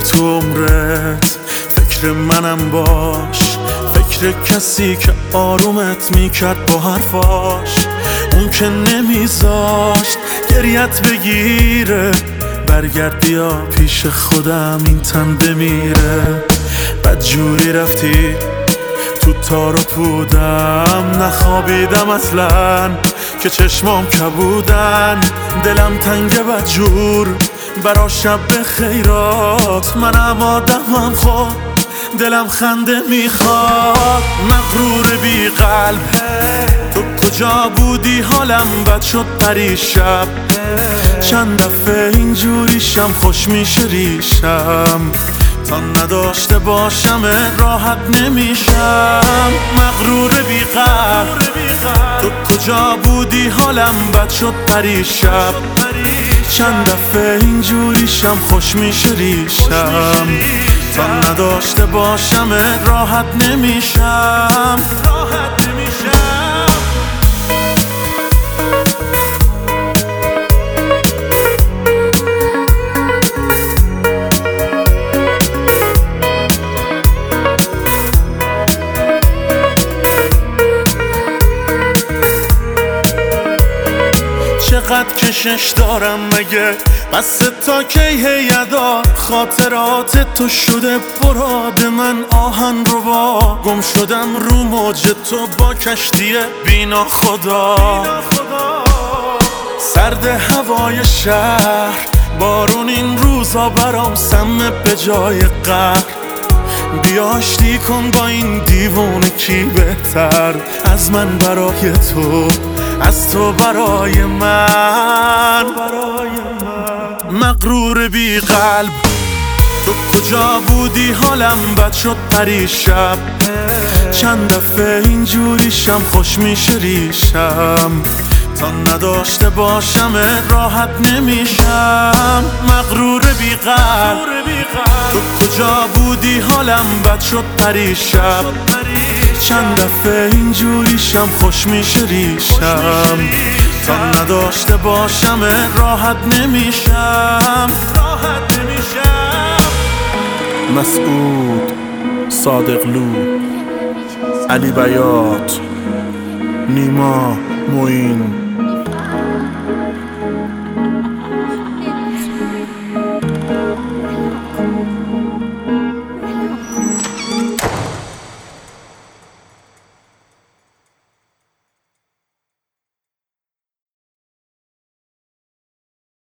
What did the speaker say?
تو عمرت، فکر منم باش، فکر کسی که آرومت میکرد با حرفاش، اون که نمیذاشت گریت بگیره. برگرد بیا پیش خودم این تن بمیره. بدجوری رفتی تو تار و پودم، نخوابیدم اصلا که چشمام کبودن. دلم تنگ بدجور برا شب خیرات، منم آدمم خود دلم خنده میخواد. مغرور بی قلب تو کجا بودی؟ حالم بد شد پریشب، چند دفعه اینجوریشم خوش میشه ریشم. تا نداشته باشم راحت نمیشم. مغرور بی قلب تو کجا بودی؟ حالم بد شد پریشب، چند دفعه اینجوریشم خوش میشه ریشم. تا نداشته باشم راحت نمیشم. چقدر کشش دارم مگه؟ بس تا کی هیدا؟ خاطرات تو شده براد من آهن رو با. گم شدم رو موج تو با کشتی بینا خدا. سرد هوای شهر، بارون این روزا برام سمه به جای قهر. بیا آشتی کن با این دیوونه، کی بهتر از من برای تو، از تو برای من. مغرور بی قلب تو کجا بودی؟ حالم بد شد پریشب، چند دفعه اینجوریشم خوش میشه ریشم. تا نداشته باشم راحت نمیشم. مغرور بی قلب تو کجا بودی؟ حالم بد شد پریشب، چند دفعه اینجوریشم خوش میشه ریشم. تا نداشته باشم راحت نمیشم. مسعود صادقلو، علی بیات، نیما معین.